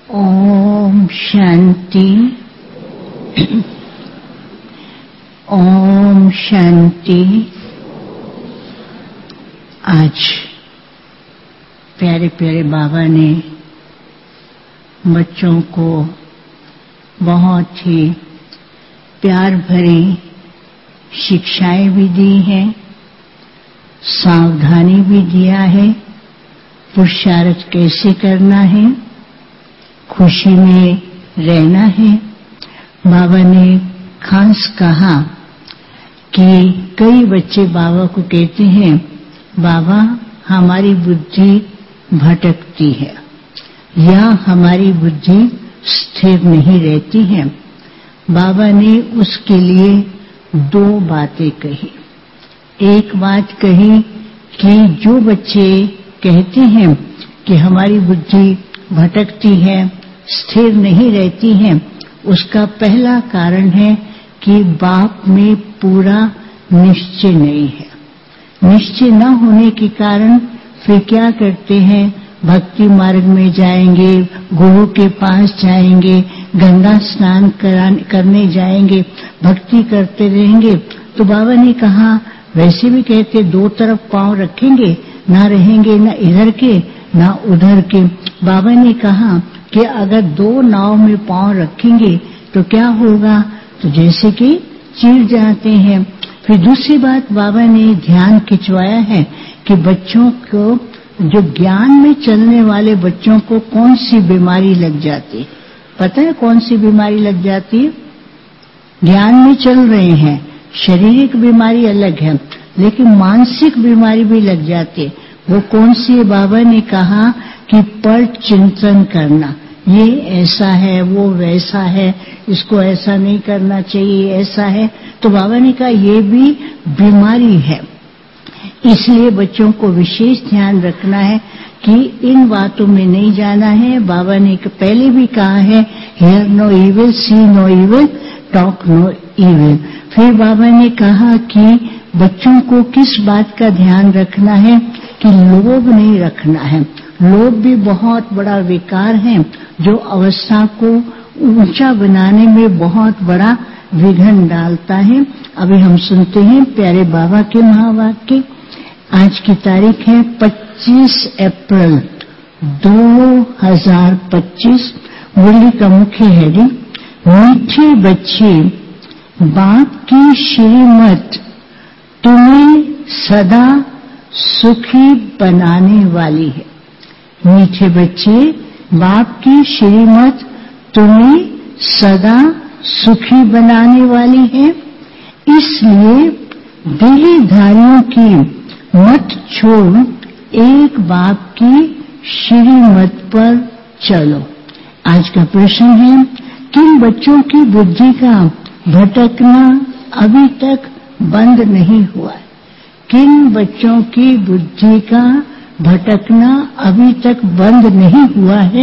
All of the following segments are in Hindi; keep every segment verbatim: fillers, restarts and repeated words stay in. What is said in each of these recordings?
ओम शांति। ओम शांति। आज प्यारे प्यारे बाबा ने बच्चों को बहुत ही प्यार भरी शिक्षाएं भी दी हैं, सावधानी भी दिया है, पुरुषार्थ कैसे करना है, खुशी में रहना है। बाबा ने खास कहा कि कई बच्चे बाबा को कहते हैं, बाबा हमारी बुद्धि भटकती है या हमारी बुद्धि स्थिर नहीं रहती है। बाबा ने उसके लिए दो बातें कही। एक बात कही कि जो बच्चे कहते हैं कि हमारी बुद्धि भटकती है, स्थिर नहीं रहती है, उसका पहला कारण है कि बाप में पूरा निश्चय नहीं है। निश्चय न होने के कारण फिर क्या करते हैं, भक्ति मार्ग में जाएंगे, गुरु के पास जाएंगे, गंगा स्नान करने जाएंगे, भक्ति करते रहेंगे। तो बाबा ने कहा, वैसे भी कहते दो तरफ पांव रखेंगे, ना रहेंगे ना इधर के ना उधर के। बाबा ने कहा कि अगर दो नाव में पांव रखेंगे तो क्या होगा, तो जैसे कि चिढ़ जाते हैं। फिर दूसरी बात बाबा ने ध्यान खिंचवाया है कि बच्चों को, जो ज्ञान में चलने वाले बच्चों को कौन सी बीमारी लग जाती है। पता है कौन सी बीमारी लग जाती है? ज्ञान में चल रहे हैं, शारीरिक बीमारी अलग है, लेकिन मानसिक बीमारी भी लग जाती है। वो कौन सी है? बाबा ने कहा कि पर चिंतन करना, ये ऐसा है, वो वैसा है, इसको ऐसा नहीं करना चाहिए, ऐसा है। तो बाबा ने कहा ये भी बीमारी है, इसलिए बच्चों को विशेष ध्यान रखना है कि इन बातों में नहीं जाना है। बाबा ने पहले भी कहा है, hear no evil, see no evil, talk no evil. फिर बाबा ने कहा कि बच्चों को किस बात का ध्यान रखना है कि लोभ नहीं रखना है। लोभ भी बहुत बड़ा विकार है जो अवस्था को ऊंचा बनाने में बहुत बड़ा विघ्न डालता है। अभी हम सुनते हैं प्यारे बाबा के महावाक्य। आज की तारीख है पच्चीस अप्रैल दो हज़ार पच्चीस। मुरली का मुख्य हेडिंग, मीठे बच्चे बाप की श्रीमत तुम्हें सदा सुखी बनाने वाली है। मीठे बच्चे बाप की श्रीमत तुम्हें सदा सुखी बनाने वाली है, इसलिए देहधारियों की मत छोड़ एक बाप की श्रीमत पर चलो। आज का प्रश्न है, किन बच्चों की बुद्धि का भटकना अभी तक बंद नहीं हुआ है? किन बच्चों की बुद्धि का भटकना अभी तक बंद नहीं हुआ है?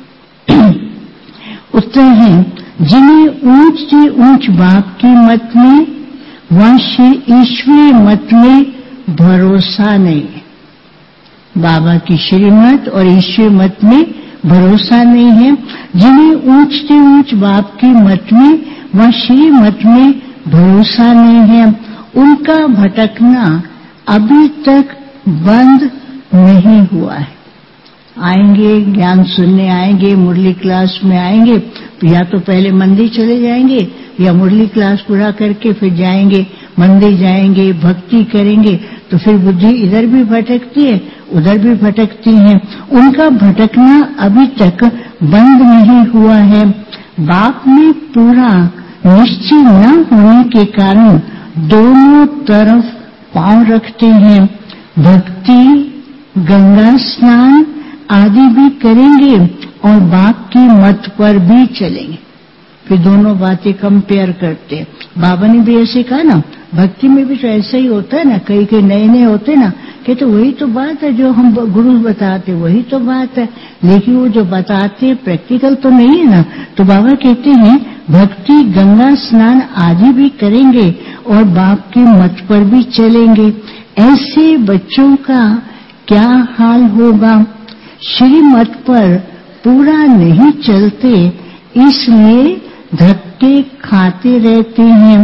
उत्तर है, जिन्हें ऊंच से ऊंच बाप की मत में व ईश्वरीय मत में भरोसा नहीं है। बाबा की श्रीमत और ईश्वरीय मत में भरोसा नहीं है। जिन्हें ऊंच से ऊंच बाप की मत में व श्री मत में भरोसा नहीं है, उनका भटकना अभी तक बंद नहीं हुआ है। आएंगे, ज्ञान सुनने आएंगे, मुरली क्लास में आएंगे, या तो पहले मंदिर चले जाएंगे या मुरली क्लास पूरा करके फिर जाएंगे, मंदिर जाएंगे, भक्ति करेंगे, तो फिर बुद्धि इधर भी भटकती है, उधर भी भटकती है। उनका भटकना अभी तक बंद नहीं हुआ है। बाप में पूरा निश्चय न होने के कारण दोनों तरफ पांव रखते हैं। भक्ति, गंगा स्नान आदि भी करेंगे और बाप की मत पर भी चलेंगे। फिर दोनों बातें कंपेयर करते हैं। बाबा ने भी ऐसे कहा ना, भक्ति में भी तो ऐसा ही होता है ना, कई कई नए नए होते ना कि तो वही तो बात है जो हम गुरु बताते, वही तो बात है, लेकिन वो जो बताते प्रैक्टिकल तो नहीं है ना। तो बाबा कहते हैं भक्ति, गंगा स्नान आदि भी करेंगे और बाप की मत पर भी चलेंगे। ऐसे बच्चों का क्या हाल होगा? श्रीमत पर पूरा नहीं चलते, इसलिए धक्के खाते रहते हैं।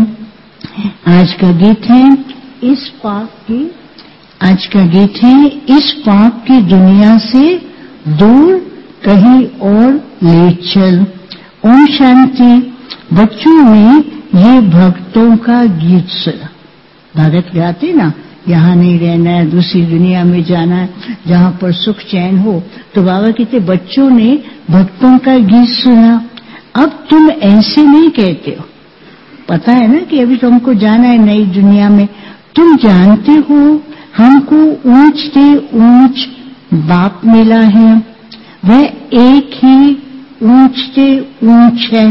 आज का गीत है इस पाप की आज का गीत है इस पाप की दुनिया से दूर कहीं और ले चल। ओम शांति। बच्चों ने ये भक्तों का गीत सुना। भगत गाते ना, यहाँ नहीं रहना है, दूसरी दुनिया में जाना है जहाँ पर सुख चैन हो। तो बाबा कहते बच्चों ने भक्तों का गीत सुना। अब तुम ऐसे नहीं कहते हो, पता है ना कि अभी तुमको जाना है नई दुनिया में। तुम जानते हो हमको ऊंच से ऊंच बाप मिला है, वह एक ही ऊंच से ऊंच है।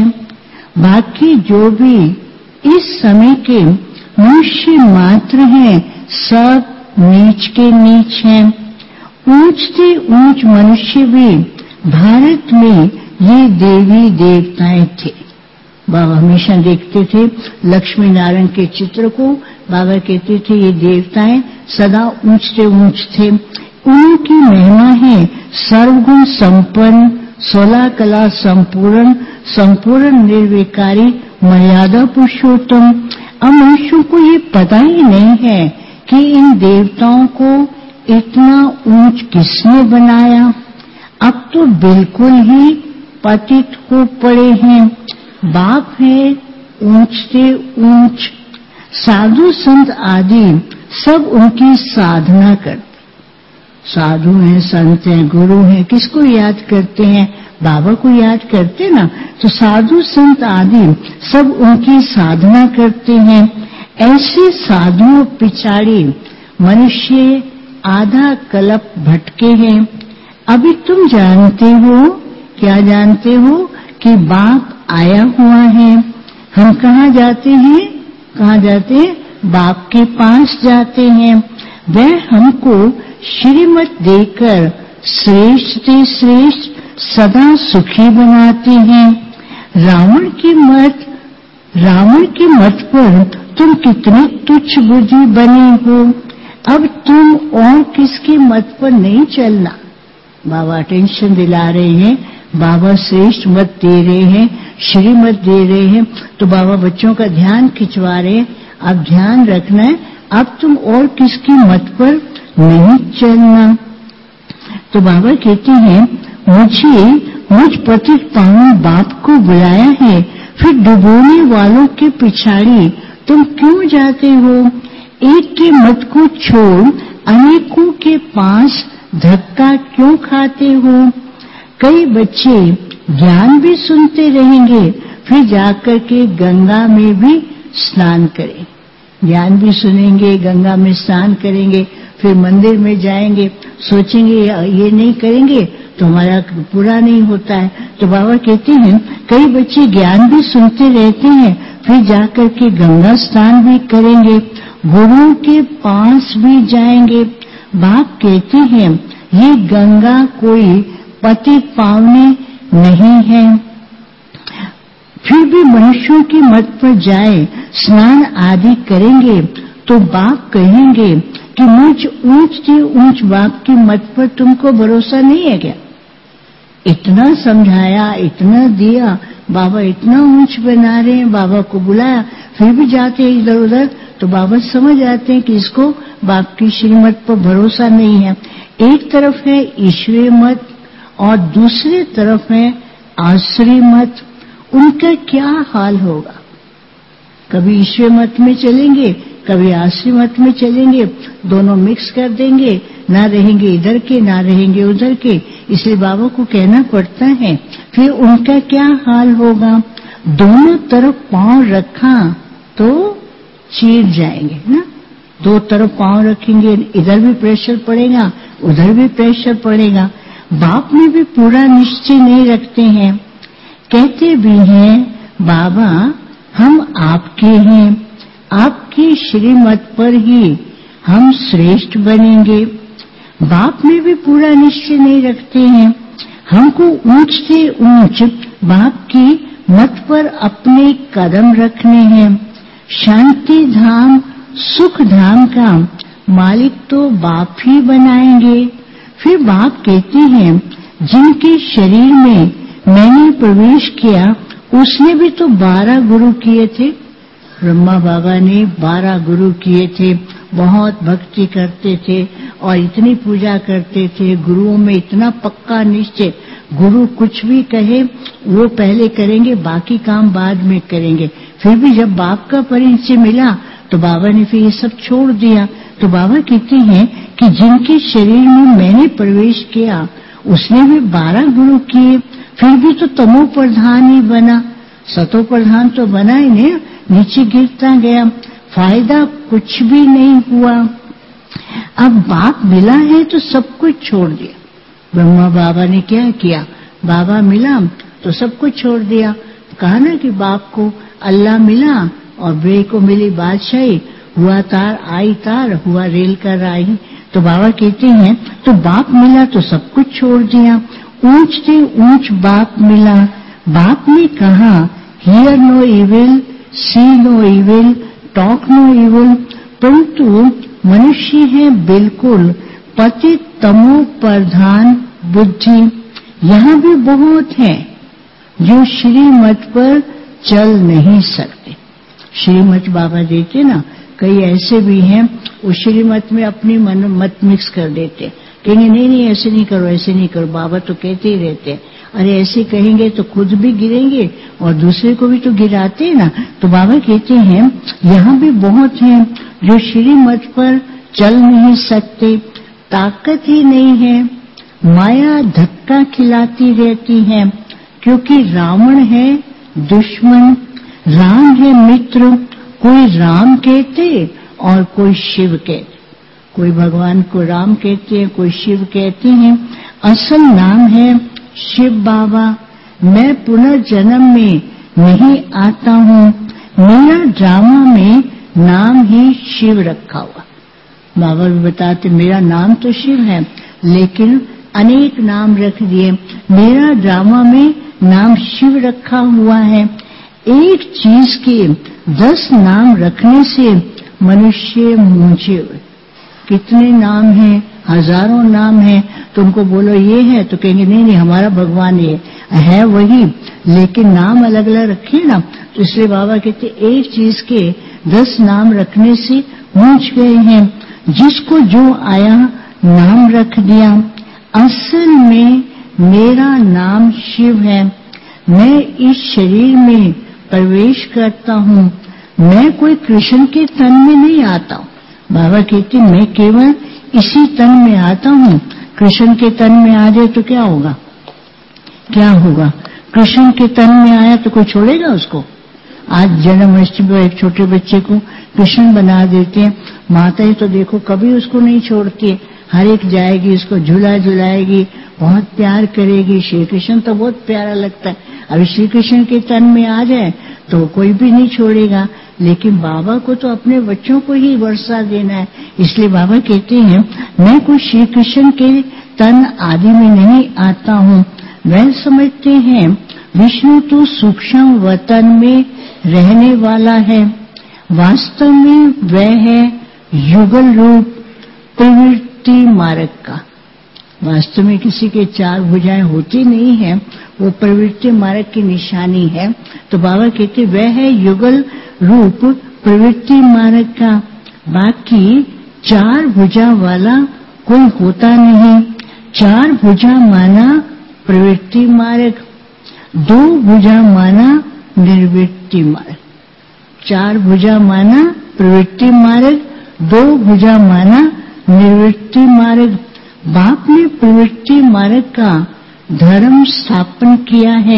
बाकी जो भी इस समय के मनुष्य मात्र हैं, सब नीच के नीच हैं। ऊंच से ऊंच मनुष्य भी भारत में ये देवी देवताएं थे। बाबा हमेशा देखते थे लक्ष्मी नारायण के चित्र को। बाबा कहते थे ये देवताएं सदा ऊंच से ऊंच थे। उनकी महिमा है सर्वगुण संपन्न, सोलह कला संपूर्ण, संपूर्ण निर्विकारी, मर्यादा पुरुषोत्तम। अब मनुष्यों को ये पता ही नहीं है कि इन देवताओं को इतना ऊंच किसने बनाया। अब तो बिल्कुल ही पतित हो पड़े हैं। बाप है ऊंच से ऊंच। साधु संत आदि सब उनकी साधना करते। साधु हैं, संत हैं, गुरु हैं, किसको याद करते हैं? बाबा को याद करते ना। तो साधु संत आदि सब उनकी साधना करते हैं। ऐसे साधुओं पिछाड़ी मनुष्य आधा कल्प भटके हैं। अभी तुम जानते हो, क्या जानते हो कि बाप आया हुआ है। हम कहाँ जाते हैं? कहाँ जाते हैं? बाप के पास जाते हैं। वह हमको श्रीमत देकर श्रेष्ठ से श्रेष्ठ सदा सुखी बनाते हैं। रावण की मत रावण के मत पर तुम कितने तुच्छ बुद्धि बने हो। अब तुम और किसके मत पर नहीं चलना। बाबा टेंशन दिला रहे हैं, बाबा श्रेष्ठ मत दे रहे हैं, श्रीमत दे रहे हैं। तो बाबा बच्चों का ध्यान खिंचवा रहे हैं। अब ध्यान रखना है, अब तुम और किसकी मत पर नहीं चलना। तो बाबा कहते हैं मुझे मुझ पतित पावन बाप को बुलाया है, फिर डुबोने वालों के पिछाड़ी तुम क्यों जाते हो। एक के मत को छोड़ अनेकों के पास धक्का क्यों खाते हो। कई बच्चे ज्ञान भी सुनते रहेंगे, फिर जाकर के गंगा में भी स्नान करें। ज्ञान भी सुनेंगे, गंगा में स्नान करेंगे, फिर मंदिर में जाएंगे, सोचेंगे ये नहीं करेंगे तो हमारा पूरा नहीं होता है। तो बाबा कहते हैं कई बच्चे ज्ञान भी सुनते रहते हैं, फिर जाकर के गंगा स्नान भी करेंगे, गुरुओं के पास भी जाएंगे। बाप कहते हैं ये गंगा कोई पतित पावनी नहीं है। फिर भी मनुष्यों की मत पर जाए, स्नान आदि करेंगे तो बाप कहेंगे कि मुझ ऊंच से ऊंच बाप की मत पर तुमको भरोसा नहीं है क्या। इतना समझाया, इतना दिया, बाबा इतना ऊंच बना रहे हैं, बाबा को बुलाया, फिर भी जाते हैं इधर उधर। तो बाबा समझ आते हैं कि इसको बाप की श्रीमत पर भरोसा नहीं है। एक तरफ है ईश्वरीय मत और दूसरी तरफ है आश्रय मत। उनका क्या हाल होगा। कभी ईश्वर मत में चलेंगे, कभी आश्रय मत में चलेंगे, दोनों मिक्स कर देंगे, ना रहेंगे इधर के ना रहेंगे उधर के। इसलिए बाबा को कहना पड़ता है। फिर उनका क्या हाल होगा। दोनों तरफ पांव रखा तो चीर जाएंगे ना। दो तरफ पांव रखेंगे, इधर भी प्रेशर पड़ेगा, उधर भी प्रेशर पड़ेगा। बाप में भी पूरा निश्चय नहीं रखते हैं। कहते भी हैं बाबा हम आपके हैं, आपकी श्रीमत पर ही हम श्रेष्ठ बनेंगे। बाप में भी पूरा निश्चय नहीं रखते हैं। हमको ऊंच से ऊंच बाप की मत पर अपने कदम रखने हैं। शांति धाम सुख धाम का मालिक तो बाप ही बनाएंगे। फिर बाप कहते हैं जिनके शरीर में मैंने प्रवेश किया उसने भी तो बारह गुरु किए थे। ब्रह्मा बाबा ने बारह गुरु किए थे, बहुत भक्ति करते थे और इतनी पूजा करते थे, गुरुओं में इतना पक्का निश्चय, गुरु कुछ भी कहे वो पहले करेंगे, बाकी काम बाद में करेंगे। फिर भी जब बाप का परिचय मिला तो बाबा ने फिर ये सब छोड़ दिया। तो बाबा कहते हैं कि जिनके शरीर में मैंने प्रवेश किया उसने भी बारह गुरु किए, फिर भी तो तमो प्रधान ही बना, सतो प्रधान तो बना ही नहीं, नीचे गिरता गया, फायदा कुछ भी नहीं हुआ। अब बाप मिला है तो सब कुछ छोड़ दिया। ब्रह्मा बाबा ने क्या किया, बाबा मिला तो सब कुछ छोड़ दिया। कहा ना कि बाप को अल्लाह मिला और बे को मिली बादशाही, हुआ तार आई तार, हुआ रेल का राही। तो बाबा कहते हैं तो बाप मिला तो सब कुछ छोड़ दिया, ऊंच से ऊंच बाप मिला। बाप ने कहा hear no evil, see no evil, talk no evil, परंतु मनुष्य है बिल्कुल पतित तमो प्रधान बुद्धि। यहाँ भी बहुत है जो श्रीमत पर चल नहीं सकते। श्रीमत बाबा देते ना, कई ऐसे भी हैं वो श्रीमत में अपनी मन मत मिक्स कर देते, कहेंगे नहीं नहीं ऐसे नहीं करो, ऐसे नहीं करो, बाबा तो कहते ही रहते हैं। अरे ऐसे कहेंगे तो खुद भी गिरेंगे और दूसरे को भी तो गिराते हैं ना। तो बाबा कहते हैं यहाँ भी बहुत हैं जो श्रीमत पर चल नहीं सकते, ताकत ही नहीं है, माया धक्का खिलाती रहती है, क्योंकि रावण है दुश्मन, राम है मित्र। कोई राम कहते और कोई शिव कहते, कोई भगवान को राम कहते हैं, कोई शिव कहते हैं। असल नाम है शिव बाबा। मैं पुनर्जन्म में नहीं आता हूँ, मेरा ड्रामा में नाम ही शिव रखा हुआ। बाबा भी बताते मेरा नाम तो शिव है लेकिन अनेक नाम रख दिए, मेरा ड्रामा में नाम शिव रखा हुआ है। एक चीज के दस नाम रखने से मनुष्य मूंझे हुए। कितने नाम हैं, हजारों नाम हैं, तुमको बोलो ये है तो कहेंगे नहीं नहीं हमारा भगवान ये है वही, लेकिन नाम अलग अलग रखे ना। तो इसलिए बाबा कहते एक चीज के दस नाम रखने से मूंझ गए हैं। जिसको जो आया नाम रख दिया। असल में मेरा नाम शिव है। मैं इस शरीर में प्रवेश करता हूँ, मैं कोई कृष्ण के तन में नहीं आता हूँ। बाबा कहते मैं केवल इसी तन में आता हूँ। कृष्ण के तन में आ जाए तो क्या होगा, क्या होगा? कृष्ण के तन में आया तो कोई छोड़ेगा उसको? आज जन्माष्टमी पर एक छोटे बच्चे को कृष्ण बना देते हैं, माताएं तो देखो कभी उसको नहीं छोड़ती, हर एक जाएगी, उसको झूला झुलाएगी, बहुत प्यार करेगी। श्री कृष्ण तो बहुत प्यारा लगता है, अभी श्री कृष्ण के तन में आ जाए तो कोई भी नहीं छोड़ेगा। लेकिन बाबा को तो अपने बच्चों को ही वर्षा देना है, इसलिए बाबा कहते हैं मैं कोई श्री कृष्ण के तन आदि में नहीं आता हूँ। वह समझते हैं विष्णु तो सूक्ष्म वतन में रहने वाला है, वास्तव में वह है युगल रूप प्रवृत्ति मार्ग का। वास्तव में किसी के चार भुजाएं होती नहीं है, वो प्रवृत्ति मार्ग की निशानी है। तो बाबा कहते वह है युगल रूप प्रवृत्ति मार्ग का। बाकी चार भुजा वाला कोई होता नहीं। चार भुजा माना प्रवृत्ति मार्ग, दो भुजा माना निर्वृत्ति मार्ग। चार भुजा माना प्रवृत्ति मार्ग, दो भुजा माना निर्वृत्ति मार्ग। बाप ने प्रवृत्ति मार्ग का धर्म स्थापन किया है।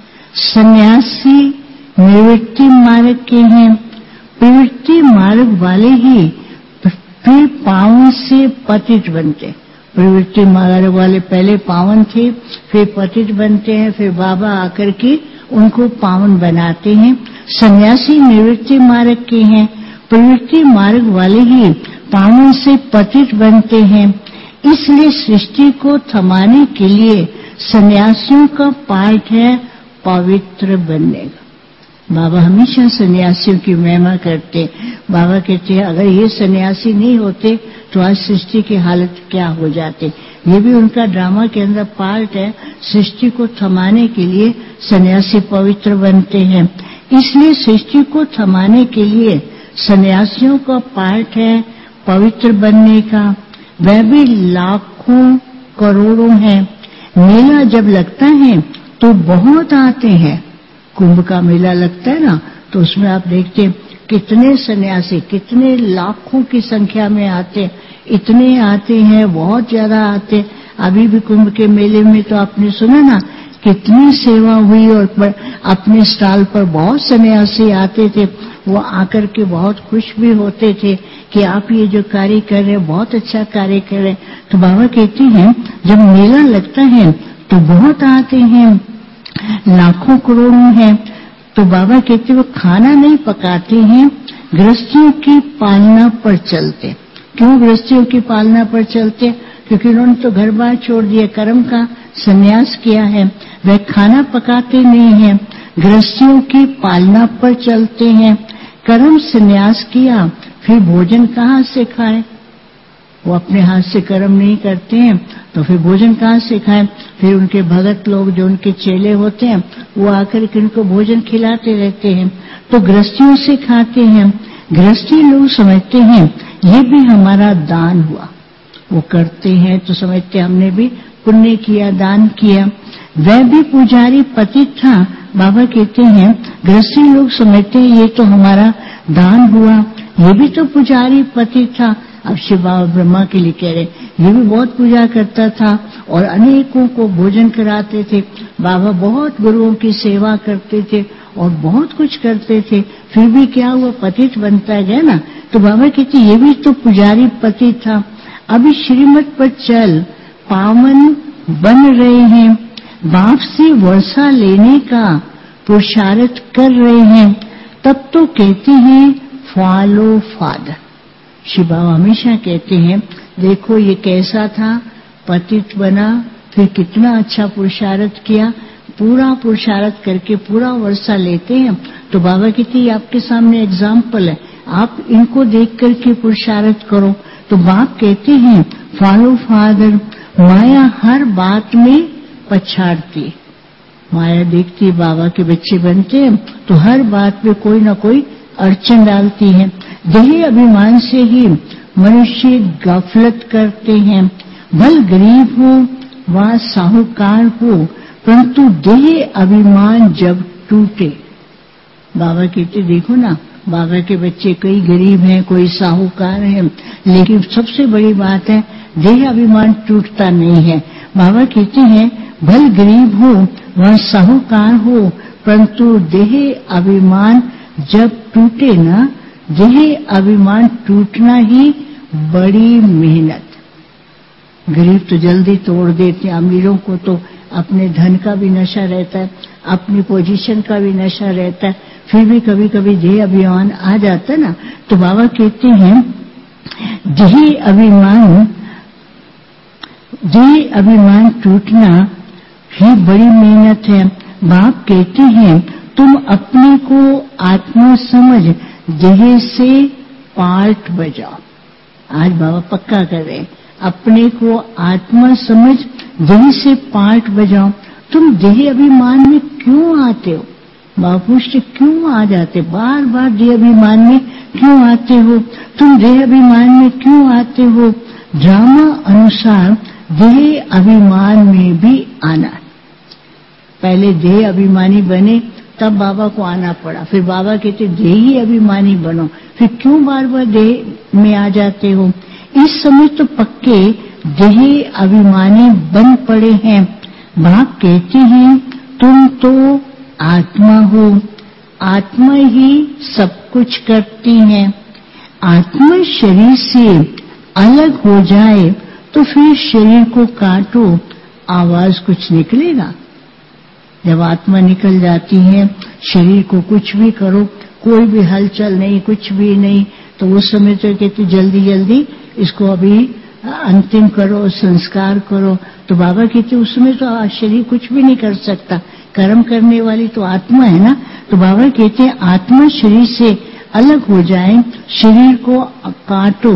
सन्यासी निवृत्ति मार्ग के हैं। प्रवृत्ति मार्ग वाले ही फिर पावन से पतित बनते। प्रवृत्ति मार्ग वाले पहले पावन थे, फिर पतित बनते हैं, फिर बाबा आकर के उनको पावन बनाते हैं। सन्यासी निवृत्ति मार्ग के हैं। प्रवृत्ति मार्ग वाले ही पावन से पतित बनते हैं। इसलिए सृष्टि को थमाने के लिए सन्यासियों का पाठ है पवित्र बनने का। बाबा हमेशा सन्यासियों की महिमा करते। बाबा कहते हैं अगर ये सन्यासी नहीं होते तो आज सृष्टि की हालत क्या हो जाती। ये भी उनका ड्रामा के अंदर पार्ट है। सृष्टि को थमाने के लिए सन्यासी पवित्र बनते हैं, इसलिए सृष्टि को थमाने के लिए सन्यासियों का पार्ट है पवित्र बनने का। वह भी लाखों करोड़ों हैं। मेला जब लगता है तो बहुत आते हैं। कुंभ का मेला लगता है ना, तो उसमें आप देखते हैं कितने सन्यासी कितने लाखों की संख्या में आते, इतने आते हैं, बहुत ज्यादा आते। अभी भी कुंभ के मेले में तो आपने सुना ना कितनी सेवा हुई, और अपने स्टॉल पर बहुत सन्यासी आते थे। वो आकर के बहुत खुश भी होते थे कि आप ये जो कार्य कर रहे हैं बहुत अच्छा कार्य कर रहे हैं। तो बाबा कहते हैं जब मेला लगता है तो बहुत आते हैं, लाखों करोड़ों हैं। तो बाबा कहते वो खाना नहीं पकाते हैं, गृहस्थियों की पालना पर चलते। क्यों गृहस्थियों की पालना पर चलते? क्योंकि उन्होंने तो घर बार छोड़ दिया, कर्म का संन्यास किया है। वह खाना पकाते नहीं हैं, गृहस्थियों की पालना पर चलते हैं। कर्म संन्यास किया, फिर भोजन कहाँ से खाए? वो अपने हाथ से कर्म नहीं करते हैं तो फिर भोजन कहाँ से खाएं? फिर उनके भगत लोग जो उनके चेले होते हैं वो आकर के उनको भोजन खिलाते रहते हैं, तो गृहस्थियों से खाते हैं। गृहस्थी लोग समझते हैं ये भी हमारा दान हुआ, वो करते हैं तो समझते हमने भी पुण्य किया, दान किया। वह भी पुजारी पतित था। बाबा कहते हैं गृहस्थी लोग समझते हैं ये तो हमारा दान हुआ, ये भी तो पुजारी पतित था। अब शिव बाबा ब्रह्मा के लिए कह रहे ये भी बहुत पूजा करता था और अनेकों को भोजन कराते थे। बाबा बहुत गुरुओं की सेवा करते थे और बहुत कुछ करते थे, फिर भी क्या हुआ? पतित बनता गया ना। तो बाबा कहते ये भी तो पुजारी पतित था। अभी श्रीमत पर चल पावन बन रहे हैं, बाप से वर्षा लेने का पुरुषार्थ कर रहे हैं, तब तो कहते हैं फॉलो फादर। शिव बाबा हमेशा कहते हैं देखो ये कैसा था, पतित बना, फिर कितना अच्छा पुरुषार्थ किया, पूरा पुरुषार्थ करके पूरा वर्षा लेते हैं। तो बाबा कहते हैं आपके सामने एग्जाम्पल है, आप इनको देख करके पुरुषार्थ करो। तो बाप कहते हैं फॉलो फादर। माया हर बात में पछाड़ती, माया देखती बाबा के बच्चे बनते हैं तो हर बात में कोई ना कोई अड़चन डालती है। देह अभिमान से ही मनुष्य गफलत करते हैं, भल गरीब हो व साहूकार हो, परंतु देह अभिमान जब टूटे। बाबा कहते देखो ना, बाबा के बच्चे कई गरीब हैं, कोई साहूकार हैं, लेकिन सबसे बड़ी बात है देह अभिमान टूटता नहीं है। बाबा कहते हैं भल गरीब हो वह साहूकार हो, परंतु देह अभिमान जब टूटे ना, देह अभिमान टूटना ही बड़ी मेहनत। गरीब तो जल्दी तोड़ देते, अमीरों को तो अपने धन का भी नशा रहता है, अपनी पोजीशन का भी नशा रहता है, फिर भी कभी कभी देह अभिमान आ जाता है ना। तो बाबा कहते हैं देह अभिमान देह अभिमान टूटना ही बड़ी मेहनत है। बाप कहते हैं तुम अपने को आत्मा समझ देह से पार्ट बजाओ। आज बाबा पक्का कर रहे हैं अपने को आत्मा समझ देह से पार्ट बजाओ। तुम देह अभिमान में क्यों आते हो? बाबा पूछते क्यों आ जाते, बार बार देह अभिमान में क्यों आते हो? तुम देह अभिमान में क्यों आते हो? ड्रामा अनुसार देह अभिमान में भी आना। पहले देह अभिमानी बने तब बाबा को आना पड़ा, फिर बाबा कहते देही अभिमानी बनो, फिर क्यों बार बार देह में आ जाते हो? इस समय तो पक्के देह अभिमानी बन पड़े हैं। बाप कहते हैं तुम तो आत्मा हो, आत्मा ही सब कुछ करती है। आत्मा शरीर से अलग हो जाए तो फिर शरीर को काटो, आवाज कुछ निकलेगा? जब आत्मा निकल जाती है, शरीर को कुछ भी करो, कोई भी हलचल नहीं, कुछ भी नहीं, तो उस समय तो कहते जल्दी जल्दी इसको अभी अंतिम करो, संस्कार करो। तो बाबा कहते उस समय तो शरीर कुछ भी नहीं कर सकता, कर्म करने वाली तो आत्मा है ना। तो बाबा कहते हैं आत्मा शरीर से अलग हो जाए, शरीर को काटो,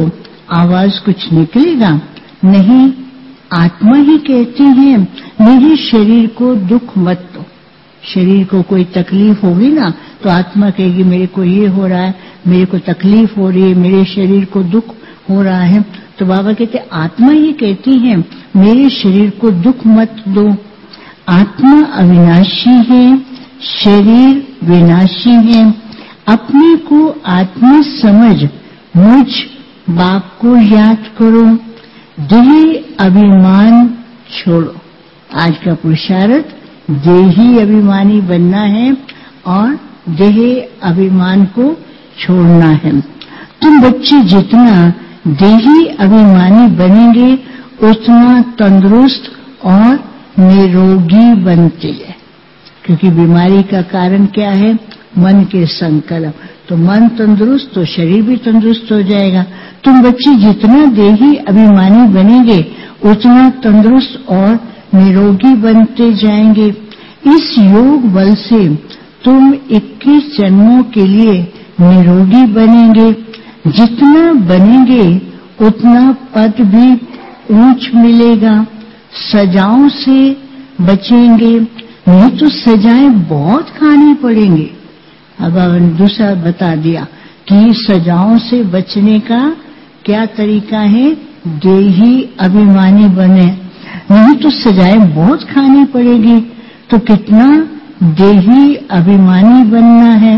आवाज कुछ निकलेगा? नहीं, आत्मा ही कहती है मेरे शरीर को दुख मत दो। शरीर को कोई तकलीफ होगी ना तो आत्मा कहेगी मेरे को ये हो रहा है, मेरे को तकलीफ हो रही है, मेरे शरीर को दुख हो रहा है। तो बाबा कहते आत्मा ही कहती है मेरे शरीर को दुख मत दो। आत्मा अविनाशी है, शरीर विनाशी है। अपने को आत्मा समझ मुझ बाप को याद करो, देह अभिमान छोड़ो। आज का पुरुषार्थ देही अभिमानी बनना है और देह अभिमान को छोड़ना है। तुम बच्चे जितना देही अभिमानी बनेंगे उतना तंदुरुस्त और निरोगी बनते हैं, क्योंकि बीमारी का कारण क्या है? मन के संकल्प। तो मन तंदुरुस्त तो शरीर भी तंदुरुस्त हो जाएगा। तुम बच्चे जितना देही अभिमानी बनेंगे उतना तंदुरुस्त और निरोगी बनते जाएंगे। इस योग बल से तुम इक्कीस जन्मों के लिए निरोगी बनेंगे। जितना बनेंगे उतना पद भी ऊंच मिलेगा। सजाओं से बचेंगे, नहीं तो सजाएं बहुत खानी पड़ेंगी। अब दूसरा बता दिया कि सजाओं से बचने का क्या तरीका है? देही अभिमानी बने, नहीं तो सजाएं बहुत खानी पड़ेगी। तो कितना देही अभिमानी बनना है।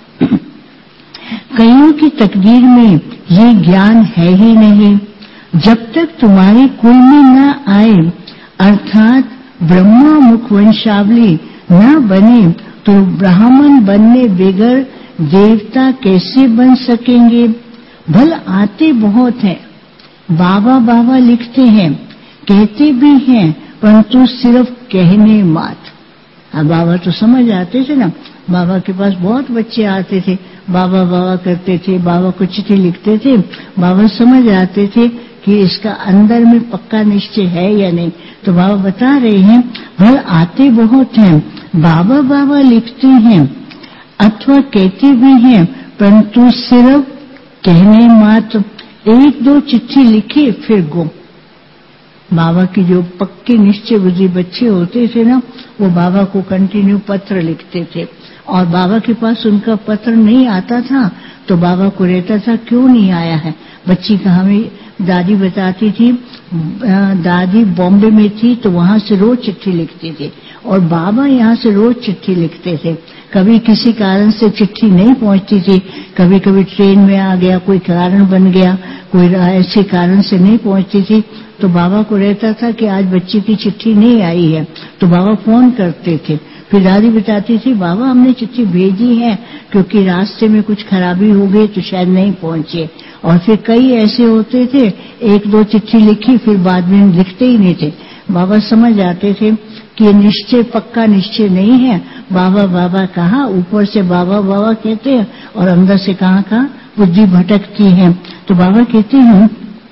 कईयों की तकदीर में ये ज्ञान है ही नहीं। जब तक तुम्हारे कुल में न आए, अर्थात ब्रह्मा मुख वंशावली न बने, तो ब्राह्मण बनने बगैर देवता कैसे बन सकेंगे? भल आते बहुत हैं, बाबा बाबा लिखते हैं, कहते भी हैं, परंतु सिर्फ कहने मात्र। अब बाबा तो समझ आते थे ना, बाबा के पास बहुत बच्चे आते थे, बाबा बाबा करते थे, बाबा को चिट्ठी लिखते थे। बाबा समझ आते थे कि इसका अंदर में पक्का निश्चय है या नहीं। तो बाबा बता रहे हैं भल आते बहुत हैं, बाबा बाबा लिखते हैं अथवा कहते भी हैं, परंतु सिर्फ कहने मात्र। एक दो चिट्ठी लिखी फिर गो। बाबा की जो पक्के निश्चय बुद्धि बच्चे होते थे ना, वो बाबा को कंटिन्यू पत्र लिखते थे। और बाबा के पास उनका पत्र नहीं आता था तो बाबा को रहता था क्यों नहीं आया है। बच्ची का हमें दादी बताती थी, दादी बॉम्बे में थी तो वहां से रोज चिट्ठी लिखती थी और बाबा यहाँ से रोज चिट्ठी लिखते थे। कभी किसी कारण से चिट्ठी नहीं पहुंचती थी, कभी कभी ट्रेन में आ गया, कोई कारण बन गया, कोई ऐसे कारण से नहीं पहुंचती थी, तो बाबा को रहता था कि आज बच्ची की चिट्ठी नहीं आई है। तो बाबा फोन करते थे। फिर दादी बताती थी बाबा हमने चिट्ठी भेजी है क्योंकि रास्ते में कुछ खराबी हो गई तो शायद नहीं पहुंचे। और फिर कई ऐसे होते थे, एक दो चिट्ठी लिखी फिर बाद में लिखते ही नहीं थे। बाबा समझ आते थे कि निश्चय पक्का निश्चय नहीं है। बाबा बाबा कहा, ऊपर से बाबा बाबा कहते हैं और अंदर से कहाँ कहाँ बुद्धि भटकती है। तो बाबा कहते हैं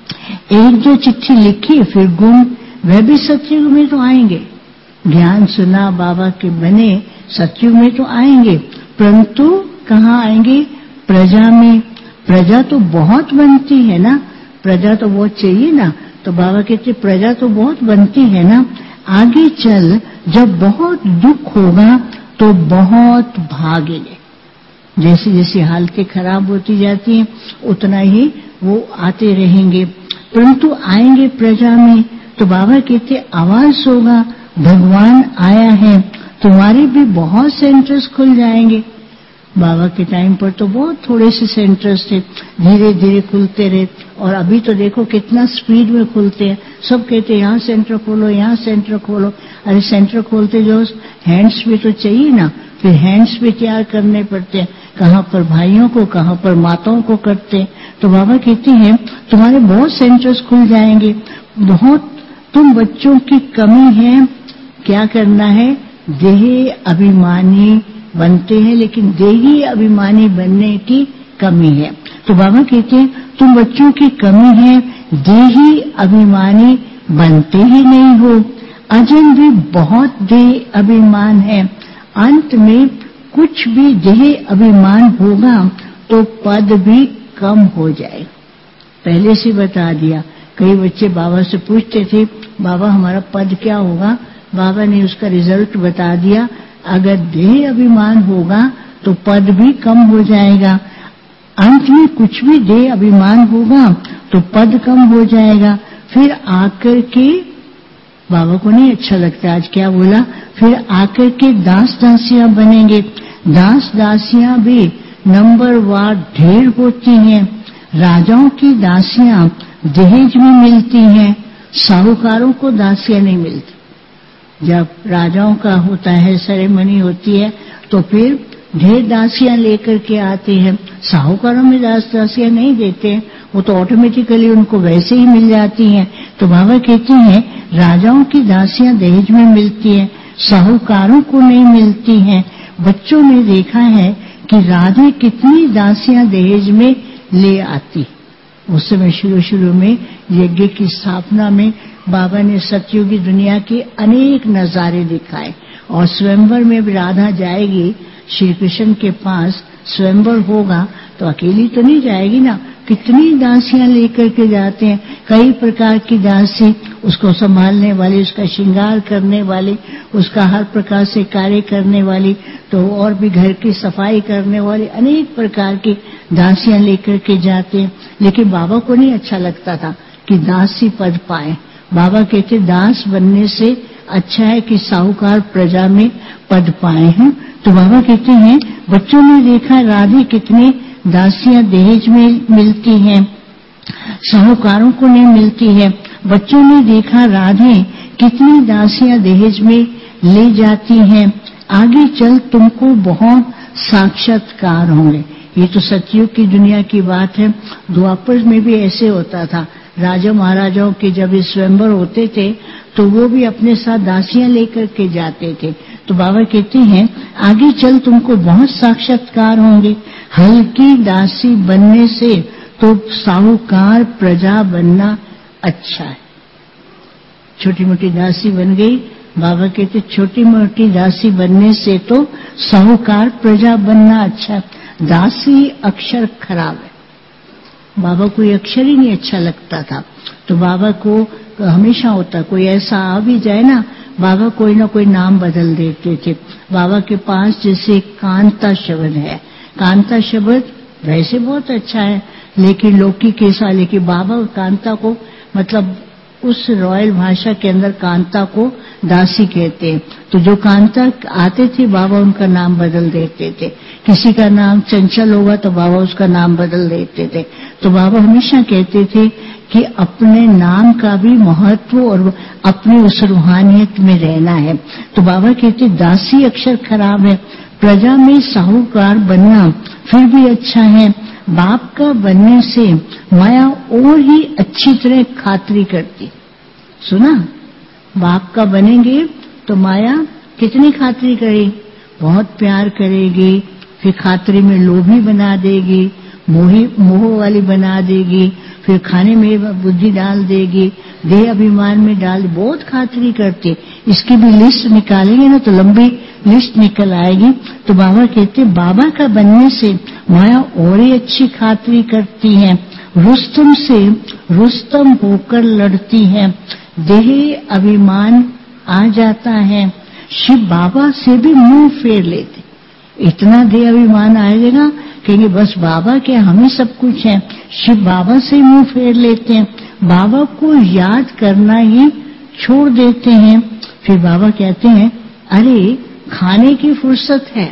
एक दो चिट्ठी लिखी फिर गुम, वह भी सत्युग में तो आएंगे। ज्ञान सुना बाबा के बने सत्युग में तो आएंगे, परंतु कहाँ आएंगे? प्रजा में। प्रजा तो बहुत बनती है ना, प्रजा तो बहुत चाहिए ना। तो बाबा कहते प्रजा तो बहुत बनती है ना, आगे चल जब बहुत दुख होगा तो बहुत भागेंगे। जैसे जैसे हालतें खराब होती जाती हैं उतना ही वो आते रहेंगे, परंतु आएंगे प्रजा में। तो बाबा कहते आवाज होगा भगवान आया है, तुम्हारे भी बहुत सेंटर्स खुल जाएंगे। बाबा के टाइम पर तो बहुत थोड़े से सेंटर्स थे, धीरे धीरे खुलते रहे और अभी तो देखो कितना स्पीड में खुलते हैं। सब कहते हैं यहाँ सेंटर खोलो, यहाँ सेंटर खोलो। अरे सेंटर खोलते जो हैंड्स भी तो चाहिए ना, फिर हैंड्स भी तैयार करने पड़ते हैं। कहाँ पर भाइयों को, कहाँ पर माताओं को करते हैं। तो बाबा कहते हैं तुम्हारे बहुत सेंटर्स खुल जाएंगे। बहुत तुम बच्चों की कमी है, क्या करना है? देही अभिमानी बनते हैं लेकिन देही अभिमानी बनने की कमी है। तो बाबा कहते हैं तुम बच्चों की कमी है, देही अभिमानी बनते ही नहीं हो। अजन भी बहुत देह अभिमान है, अंत में कुछ भी देह अभिमान होगा तो पद भी कम हो जाएगा। पहले से बता दिया। कई बच्चे बाबा से पूछते थे, बाबा हमारा पद क्या होगा? बाबा ने उसका रिजल्ट बता दिया। अगर देह अभिमान होगा तो पद भी कम हो जाएगा, अंत में कुछ भी देह अभिमान होगा तो पद कम हो जाएगा। फिर आकर के बाबा को नहीं अच्छा लगता, आज क्या बोला, फिर आकर के दास दासियां बनेंगे। दास दासियां भी नंबर वार ढेर होती हैं। राजाओं की दासियां दहेज में मिलती हैं, साहूकारों को दासियां नहीं मिलती। जब राजाओं का होता है, सेरेमनी होती है, तो फिर ढेर दासियां लेकर के आते हैं। साहूकारों में दास दासियां नहीं देते, वो तो ऑटोमेटिकली उनको वैसे ही मिल जाती हैं। तो बाबा कहते हैं राजाओं की दासियां दहेज में मिलती हैं, साहूकारों को नहीं मिलती हैं। बच्चों ने देखा है कि राधे कितनी दासियां दहेज में ले आती। उस समय शुरू शुरू में यज्ञ की स्थापना में बाबा ने सतयुगी दुनिया के अनेक नजारे दिखाए। और स्वयंवर में भी राधा जाएगी श्री कृष्ण के पास, स्वयंवर होगा तो अकेली तो नहीं जाएगी ना, कितनी दासियां लेकर के जाते हैं। कई प्रकार की दासी, उसको संभालने वाली, उसका श्रृंगार करने वाली, उसका हर प्रकार से कार्य करने वाली, तो और भी घर की सफाई करने वाली, अनेक प्रकार की दासियां लेकर के जाते हैं। लेकिन बाबा को नहीं अच्छा लगता था कि दासी पद पाए। बाबा कहते दास बनने से अच्छा है कि साहूकार प्रजा में पद पाए हैं। तो बाबा कहते हैं बच्चों ने देखा राधे कितनी दासियां दहेज में मिलती हैं, साहूकारों को नहीं मिलती है। बच्चों ने देखा राधे कितनी दासियां दहेज में ले जाती हैं। आगे चल तुमको बहुत साक्षात्कार होंगे। ये तो सतयुग की दुनिया की बात है। द्वापर में भी ऐसे होता था। राजा महाराजाओं के जब स्वयंवर होते थे तो वो भी अपने साथ दासियां लेकर के जाते थे। तो बाबा कहते हैं आगे चल तुमको बहुत साक्षात्कार होंगे। हल्की दासी बनने से तो साहूकार प्रजा बनना अच्छा है। छोटी मोटी दासी बन गई, बाबा कहते छोटी मोटी दासी बनने से तो साहूकार प्रजा बनना अच्छा है। दासी अक्षर खराब है, बाबा को ये अक्षर ही नहीं अच्छा लगता था। तो बाबा को हमेशा होता, कोई ऐसा आ भी जाए ना, बाबा कोई ना कोई नाम बदल देते थे। बाबा के पास जैसे कांता शब्द है, कांता शब्द वैसे बहुत अच्छा है लेकिन लौकिक कैसा, लेकिन बाबा कांता को मतलब उस रॉयल भाषा के अंदर कांता को दासी कहते हैं। तो जो कांता आते थे बाबा उनका नाम बदल देते थे। किसी का नाम चंचल होगा तो बाबा उसका नाम बदल देते थे। तो बाबा हमेशा कहते थे कि अपने नाम का भी महत्व और अपनी उस रूहानियत में रहना है। तो बाबा कहते दासी अक्षर खराब है, प्रजा में साहूकार बनना फिर भी अच्छा है। बाप का बनने से माया और ही अच्छी तरह खातिरी करती। सुना, बाप का बनेंगे तो माया कितनी खातिरी करेगी, बहुत प्यार करेगी, फिर खातिरी में लोभी बना देगी, मोही मोह वाली बना देगी, फिर खाने में बुद्धि डाल देगी, देह अभिमान में डाल, बहुत खातिरी करती। इसकी भी लिस्ट निकालेंगे ना तो लंबी लिस्ट निकल आएगी। तो बाबा कहते बाबा का बनने से माया और ही अच्छी खातिरी करती है, रुस्तम से रुस्तम होकर लड़ती है, देह अभिमान आ जाता है, शिव बाबा से भी मुंह फेर लेते। इतना देह अभिमान आएगा कहेंगे बस बाबा क्या, हमें सब कुछ है। शिव बाबा से मुंह फेर लेते हैं, बाबा को याद करना ही छोड़ देते हैं। फिर बाबा कहते हैं अरे खाने की फुर्सत है,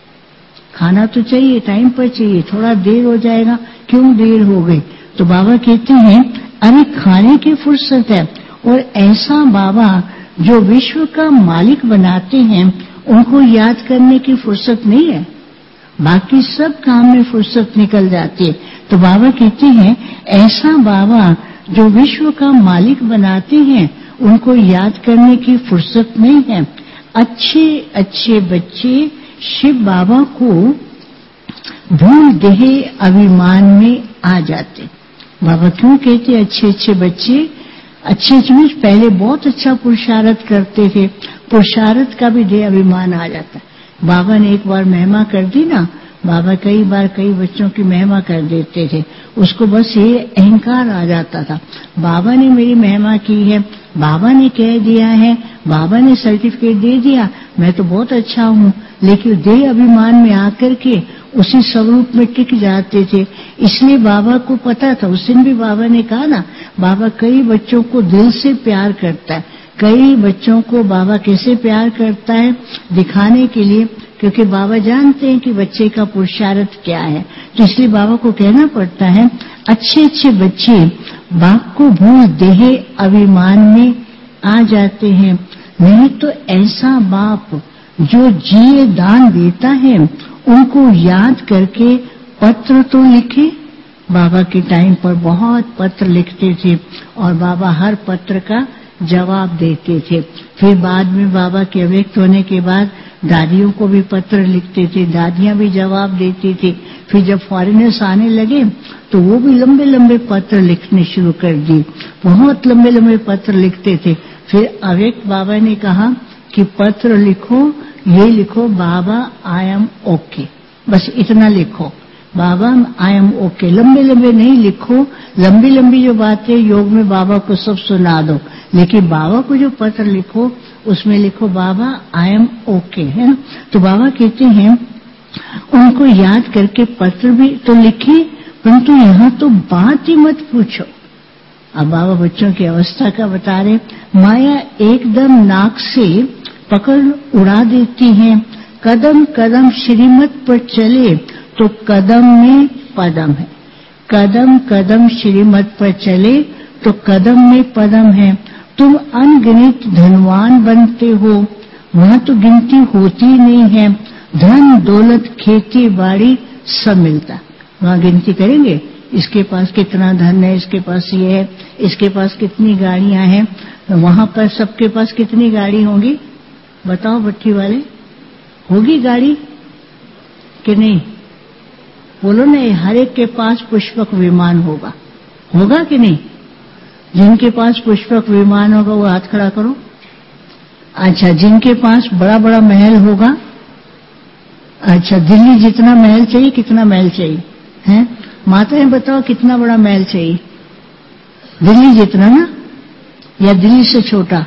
खाना तो चाहिए, टाइम पर चाहिए, थोड़ा देर हो जाएगा, क्यों देर हो गई। तो बाबा कहते हैं अरे खाने की फुर्सत है। और ऐसा बाबा जो विश्व का मालिक बनाते हैं उनको याद करने की फुर्सत नहीं है, बाकी सब काम में फुर्सत निकल जाती है। तो बाबा कहते हैं ऐसा बाबा जो विश्व का मालिक बनाते हैं उनको याद करने की फुर्सत नहीं है। अच्छे अच्छे बच्चे शिव बाबा को भूल देह अभिमान में आ जाते। बाबा क्यों कहते अच्छे अच्छे बच्चे, अच्छे अच्छे पहले बहुत अच्छा पुरुषार्थ करते थे, पुरुषार्थ का भी देह अभिमान आ जाता। बाबा ने एक बार महिमा कर दी ना, बाबा कई बार कई बच्चों की महिमा कर देते थे, उसको बस ये अहंकार आ जाता था, बाबा ने मेरी महिमा की है, बाबा ने कह दिया है, बाबा ने सर्टिफिकेट दे दिया, मैं तो बहुत अच्छा हूँ। लेकिन देह अभिमान में आकर के उसी स्वरूप में टिक जाते थे। इसलिए बाबा को पता था, उस दिन भी बाबा ने कहा ना, बाबा कई बच्चों को दिल से प्यार करता है। कई बच्चों को बाबा कैसे प्यार करता है दिखाने के लिए, क्योंकि बाबा जानते हैं कि बच्चे का पुरुषार्थ क्या है, तो इसलिए बाबा को कहना पड़ता है, अच्छे अच्छे बच्चे बाप को भूल देह अभिमान में आ जाते हैं। नहीं तो ऐसा बाप जो जिए दान देता है, उनको याद करके पत्र तो लिखे। बाबा के टाइम पर बहुत पत्र लिखते थे और बाबा हर पत्र का जवाब देते थे। फिर बाद में बाबा के अव्यक्त होने के बाद दादियों को भी पत्र लिखते थे, दादियां भी जवाब देती थी। फिर जब फॉरेनर्स आने लगे तो वो भी लंबे लंबे पत्र लिखने शुरू कर दिए, बहुत लंबे लंबे पत्र लिखते थे। फिर अव्यक्त बाबा ने कहा कि पत्र लिखो, ये लिखो, बाबा आई एम ओके, बस इतना लिखो, बाबा आई एम ओके। लंबे लंबे नहीं लिखो, लंबी लंबी जो बातें योग में बाबा को सब सुना दो, लेकिन बाबा को जो पत्र लिखो उसमें लिखो बाबा आई एम ओके, है ना। तो बाबा कहते हैं उनको याद करके पत्र भी तो लिखे, परंतु यहाँ तो बात ही मत पूछो। अब बाबा बच्चों की अवस्था का बता रहे, माया एकदम नाक से पकड़ उड़ा देती है, कदम कदम श्रीमत पर चले तो कदम में पदम है, कदम कदम श्रीमत पर चले तो कदम में पदम है। तुम अनगिनत धनवान बनते हो, वहां तो गिनती होती नहीं है, धन दौलत खेती बाड़ी सब मिलता, वहां गिनती करेंगे इसके पास कितना धन है, इसके पास ये है, इसके पास कितनी गाड़ियां हैं, वहां पर सबके पास कितनी गाड़ी होंगी बताओ भट्टी वाले, होगी गाड़ी कि नहीं? बोलो नहीं, हर एक के पास पुष्पक विमान होगा, होगा कि नहीं? जिनके पास पुष्पक विमान होगा वो हाथ खड़ा करो। अच्छा, जिनके पास बड़ा बड़ा महल होगा, अच्छा दिल्ली जितना महल चाहिए, कितना महल चाहिए हैं? माताएं बताओ कितना बड़ा महल चाहिए? दिल्ली जितना ना, या दिल्ली से छोटा,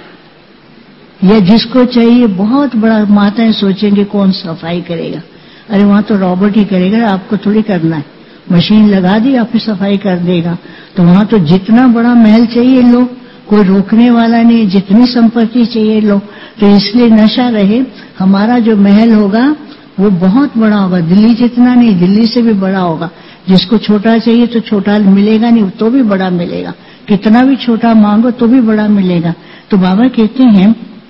या जिसको चाहिए बहुत बड़ा। माताएं सोचेंगे कौन सफाई करेगा, अरे वहां तो रॉबोट ही करेगा, आपको थोड़ी करना है, मशीन लगा दी आपकी सफाई कर देगा। तो वहां तो जितना बड़ा महल चाहिए लो, कोई रोकने वाला नहीं, जितनी संपत्ति चाहिए लो। तो इसलिए नशा रहे, हमारा जो महल होगा वो बहुत बड़ा होगा, दिल्ली जितना नहीं, दिल्ली से भी बड़ा होगा। जिसको छोटा चाहिए तो छोटा मिलेगा नहीं, तो भी बड़ा मिलेगा, कितना भी छोटा मांगो तो भी बड़ा मिलेगा। तो बाबा कहते हैं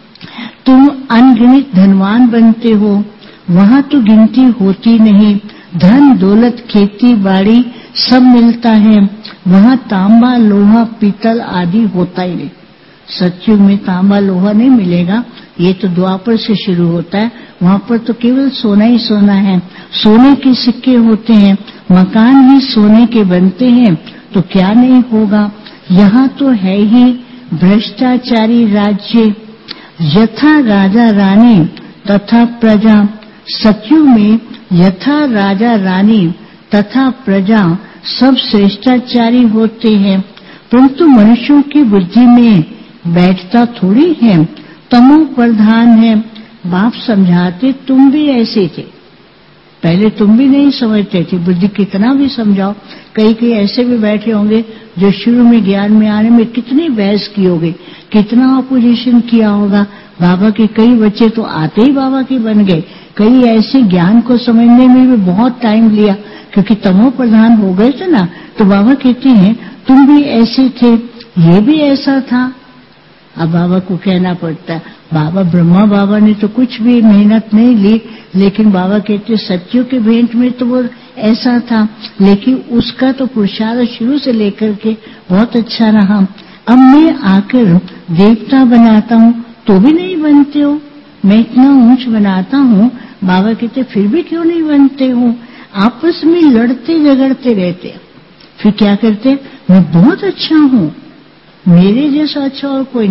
तुम अनगिनत धनवान बनते हो, वहां तो गिनती होती नहीं, धन दौलत खेती बाड़ी सब मिलता है, वहां तांबा लोहा पीतल आदि होता ही नहीं। सत्युग में तांबा लोहा नहीं मिलेगा, ये तो द्वापर से शुरू होता है, वहां पर तो केवल सोना ही सोना है, सोने के सिक्के होते हैं, मकान ही सोने के बनते हैं, तो क्या नहीं होगा। यहाँ तो है ही भ्रष्टाचारी राज्य, यथा राजा रानी तथा प्रजा। सत्युग में यथा राजा रानी तथा प्रजा सब श्रेष्ठाचारी होते हैं, परंतु मनुष्यों की बुद्धि में बैठता थोड़ी है, तमो प्रधान है। बाप समझाते तुम भी ऐसे थे, पहले तुम भी नहीं समझते थे, बुद्धि कितना भी समझाओ। कई कई ऐसे भी बैठे होंगे जो शुरू में ज्ञान में आने में कितनी बहस की होगी, कितना अपोजिशन किया होगा। बाबा के कई बच्चे तो आते ही बाबा के बन गए, कई ऐसे ज्ञान को समझने में भी बहुत टाइम लिया, क्योंकि तमो प्रधान हो गए थे ना। तो बाबा कहते हैं तुम भी ऐसे थे, ये भी ऐसा था। अब बाबा को कहना पड़ता है, बाबा ब्रह्मा बाबा ने तो कुछ भी मेहनत नहीं ली, लेकिन बाबा कहते सत्यों के भेंट में तो वो ऐसा था, लेकिन उसका तो पुरुषार्थ शुरू से लेकर के बहुत अच्छा रहा। अब मैं आकर देवता बनाता हूँ तो भी नहीं बनते हो, मैं इतना ऊंच बनाता हूँ, बाबा कहते फिर भी क्यों नहीं बनते हो। आपस में लड़ते झगड़ते रहते, फिर क्या करते, मैं बहुत अच्छा हूँ, मेरे जैसा अच्छा और कोई नहीं।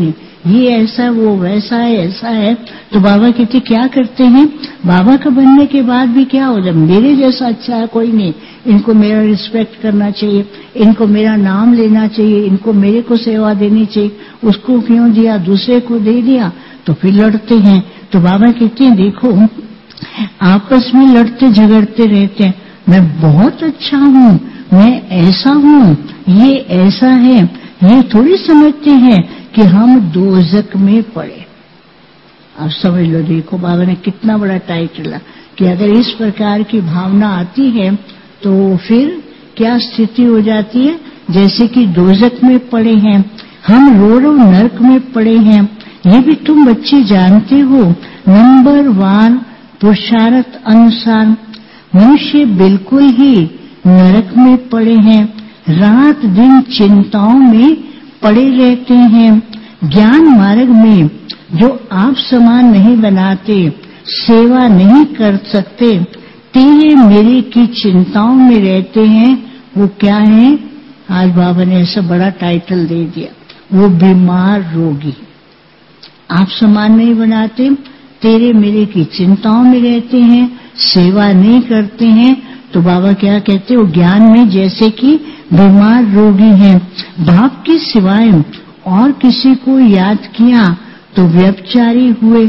ये ऐसा वो वैसा है ऐसा है। तो बाबा कहते क्या करते हैं, बाबा का बनने के बाद भी क्या हो जाए, मेरे जैसा अच्छा है कोई नहीं, इनको मेरा रिस्पेक्ट करना चाहिए, इनको मेरा नाम लेना चाहिए, इनको मेरे को सेवा देनी चाहिए, उसको क्यों दिया दूसरे को दे दिया, तो फिर लड़ते हैं। तो बाबा कहते हैं देखो आपस में लड़ते झगड़ते रहते हैं, मैं बहुत अच्छा हूँ, मैं ऐसा हूँ, ये ऐसा है, ये थोड़ी समझते हैं कि हम दोज़ख में पड़े। अब समझ लो, देखो बाबा ने कितना बड़ा टाइटल कि अगर इस प्रकार की भावना आती है तो फिर क्या स्थिति हो जाती है, जैसे कि दोज़ख में पड़े हैं, हम रो रो नरक में पड़े हैं। ये भी तुम बच्चे जानते हो। नंबर वन पुरुषार्थ अनुसार मनुष्य बिल्कुल ही नरक में पड़े हैं, रात दिन चिंताओं में पड़े रहते हैं। ज्ञान मार्ग में जो आप समान नहीं बनाते, सेवा नहीं कर सकते, तेरे मेरे की चिंताओं में रहते हैं, वो क्या है, आज बाबा ने ऐसा बड़ा टाइटल दे दिया, वो बीमार रोगी। आप समान नहीं बनाते, तेरे मेरे की चिंताओं में रहते हैं, सेवा नहीं करते हैं, तो बाबा क्या कहते हो, ज्ञान में जैसे कि बीमार रोगी हैं। बाप के सिवाय और किसी को याद किया तो व्यभिचारी हुए।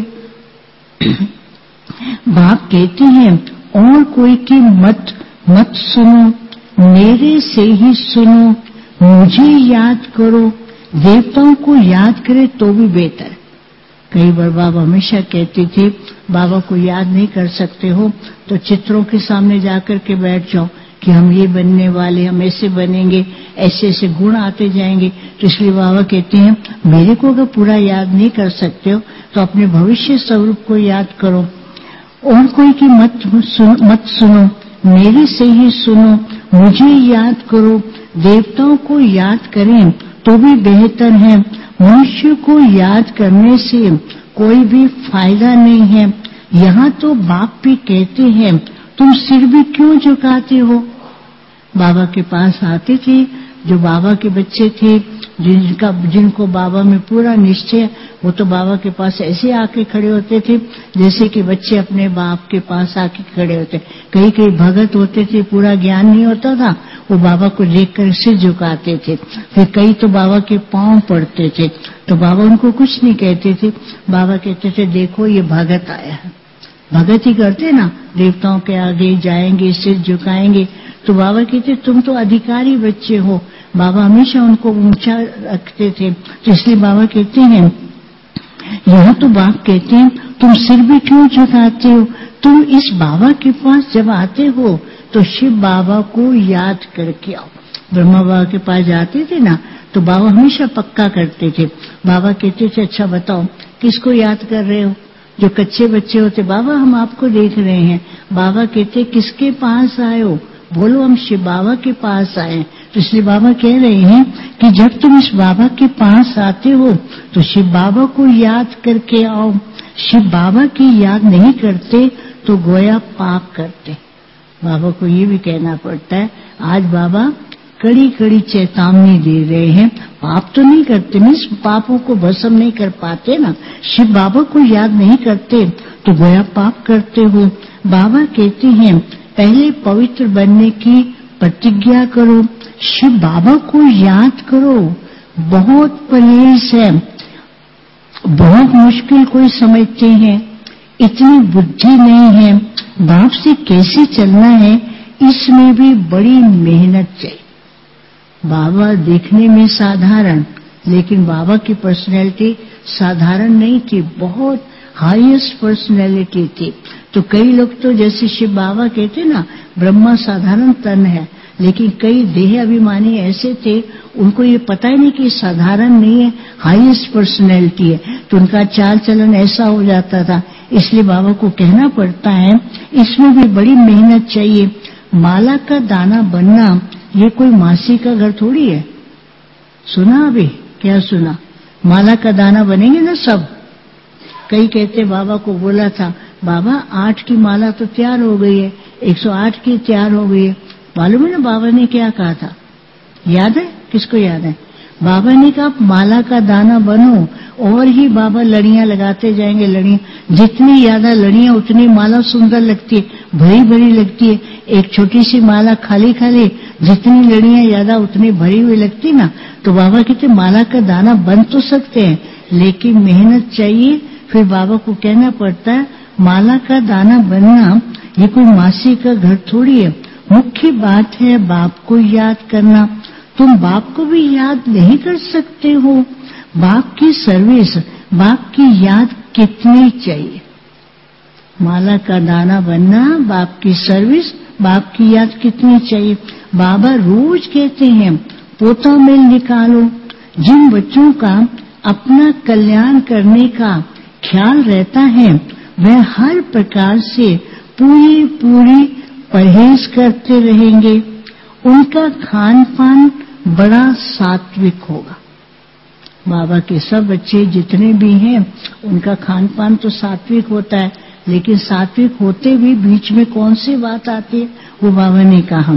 बाप कहते हैं और कोई की मत मत सुनो, मेरे से ही सुनो, मुझे याद करो। देवताओं को याद करे तो भी बेहतर। कई बार बाबा हमेशा कहते थे बाबा को याद नहीं कर सकते हो तो चित्रों के सामने जाकर के बैठ जाओ कि हम ये बनने वाले, हम ऐसे बनेंगे, ऐसे ऐसे गुण आते जाएंगे। तो इसलिए बाबा कहते हैं मेरे को अगर पूरा याद नहीं कर सकते हो तो अपने भविष्य स्वरूप को याद करो। और कोई की मत सुन, मत सुनो, मेरे से ही सुनो, मुझे याद करो। देवताओं को याद करें तो भी बेहतर है, मनुष्य को याद करने से कोई भी फायदा नहीं है। यहाँ तो बाप भी कहते हैं तुम सिर भी क्यों झुकाते हो। बाबा के पास आते थे जो बाबा के बच्चे थे, जिनका जिनको बाबा में पूरा निश्चय, वो तो बाबा के पास ऐसे आके खड़े होते थे जैसे कि बच्चे अपने बाप के पास आके खड़े होते। कई कई भगत होते थे, पूरा ज्ञान नहीं होता था, वो बाबा को देखकर सिर झुकाते थे। फिर कई तो बाबा के पांव पड़ते थे तो बाबा उनको कुछ नहीं कहते थे। बाबा कहते थे देखो ये भगत आया है। भगत ही करते ना, देवताओं के आगे जाएंगे, सिर झुकाएंगे। तो बाबा कहते तुम तो अधिकारी बच्चे हो। बाबा हमेशा उनको ऊंचा रखते थे। तो इसलिए बाबा कहते हैं, यहाँ तो बाप कहते हैं तुम सिर भी क्यों झुकाते हो। तुम इस बाबा के पास जब आते हो तो शिव बाबा को याद करके आओ। ब्रह्मा बाबा के पास जाते थे ना तो बाबा हमेशा पक्का करते थे। बाबा कहते थे अच्छा बताओ किसको याद कर रहे हो। जो कच्चे बच्चे होते, बाबा हम आपको देख रहे हैं। बाबा कहते किसके पास आए हो, बोलो हम शिव बाबा के पास आए। तो इसलिए बाबा कह रहे हैं कि जब तुम इस बाबा के पास आते हो तो शिव बाबा को याद करके आओ। शिव बाबा की याद नहीं करते तो गोया पाप करते। बाबा को ये भी कहना पड़ता है। आज बाबा कड़ी कड़ी चेतावनी दे रहे हैं, पाप तो नहीं करते, मीन्स पापों को भस्म नहीं कर पाते ना, शिव बाबा को याद नहीं करते तो गोया पाप करते हो। बाबा कहते हैं पहले पवित्र बनने की प्रतिज्ञा करो, शिव बाबा को याद करो। बहुत परहेज है, बहुत मुश्किल कोई समझते हैं, इतनी बुद्धि नहीं है, बाप से कैसे चलना है इसमें भी बड़ी मेहनत चाहिए। बाबा देखने में साधारण, लेकिन बाबा की पर्सनैलिटी साधारण नहीं थी, बहुत हाईएस्ट पर्सनैलिटी थी। तो कई लोग तो जैसे शिव बाबा कहते ना ब्रह्मा साधारण तन है, लेकिन कई देह अभिमानी ऐसे थे उनको ये पता ही नहीं कि साधारण नहीं है, हाईएस्ट पर्सनैलिटी है। तो उनका चाल चलन ऐसा हो जाता था। इसलिए बाबा को कहना पड़ता है इसमें भी बड़ी मेहनत चाहिए। माला का दाना बनना ये कोई मासी का घर थोड़ी है। सुना अभी क्या सुना, माला का दाना बनेंगे ना सब। कई कहते बाबा को बोला था बाबा आठ की माला तो तैयार हो गई है, एक सौ आठ की तैयार हो गई है। मालूम है ना बाबा ने क्या कहा था, याद है, किसको याद है। बाबा ने कहा आप माला का दाना बनो, और ही बाबा लड़ियां लगाते जाएंगे। लड़ियां जितनी ज्यादा लड़ियां उतनी माला सुंदर लगती है, भरी भरी लगती है। एक छोटी सी माला खाली खाली, जितनी लड़ियां ज्यादा उतनी भरी हुई लगती ना। तो बाबा कहते माला का दाना बन तो सकते हैं, लेकिन मेहनत चाहिए। फिर बाबा को कहना पड़ता है माला का दाना बनना ये कोई मासी का घर थोड़ी है। मुख्य बात है बाप को याद करना। तुम बाप को भी याद नहीं कर सकते हो। बाप की सर्विस, बाप की याद कितनी चाहिए। माला का दाना बनना, बाप की सर्विस, बाप की याद कितनी चाहिए। बाबा रोज कहते हैं पोता मेल निकालो। जिन बच्चों का अपना कल्याण करने का ख्याल रहता है वह हर प्रकार से पूरी पूरी परहेज करते रहेंगे। उनका खान पान बड़ा सात्विक होगा। बाबा के सब बच्चे जितने भी हैं उनका खान पान तो सात्विक होता है, लेकिन सात्विक होते भी बीच में कौन सी बात आती है वो बाबा ने कहा।